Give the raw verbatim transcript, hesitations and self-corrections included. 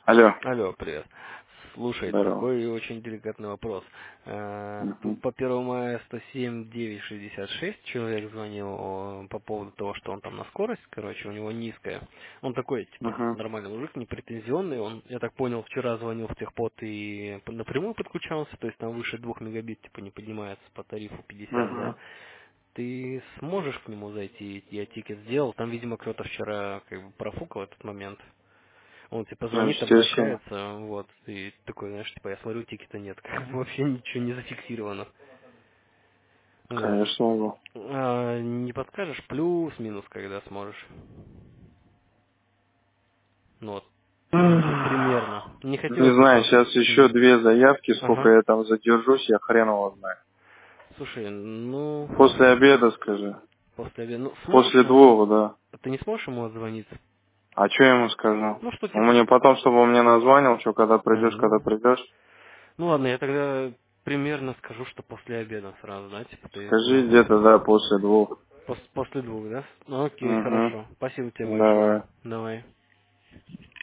Алло. Алло, привет. Слушай, Здорово. такой очень деликатный вопрос. Э, Тут Мгм. по первого мая сто семь девять шестьдесят шесть человек звонил о, по поводу того, что он там на скорость, короче, у него низкая. Он такой, типа, Мгм. нормальный мужик, не претензионный. Он, я так понял, вчера звонил в техпод и напрямую подключался, то есть там выше двух мегабит, типа, не поднимается по тарифу пятьдесят, да? Мгм. Ты сможешь к нему зайти? Я тикет сделал. Там, видимо, кто-то вчера как бы профукал этот момент. Он типа Ну, звонит, естественно. обращается, вот, и такой, знаешь, типа, я смотрю, тикета нет, как бы вообще ничего не зафиксировано. Вот. Конечно могу. А, не подскажешь плюс-минус, когда сможешь? Ну вот, при- примерно. Не Не хотелось бы знаю, просто... сейчас еще М. две заявки, сколько Ага. я там задержусь, я хрен его знаю. Слушай, ну... После обеда скажи. После обеда... Ну, сможешь После ему... двух, да. Ты не сможешь ему отзвониться? А что я ему скажу? Ну, что Он типа... мне потом, чтобы он мне названил, что когда А, придешь, когда ну... придешь, Ну ладно, я тогда примерно скажу, что после обеда сразу, да, типа ты скажи сможешь. где-то, да, после двух. Пос- после двух, да? Ну окей, Угу. хорошо. Спасибо тебе Давай. большое. Давай.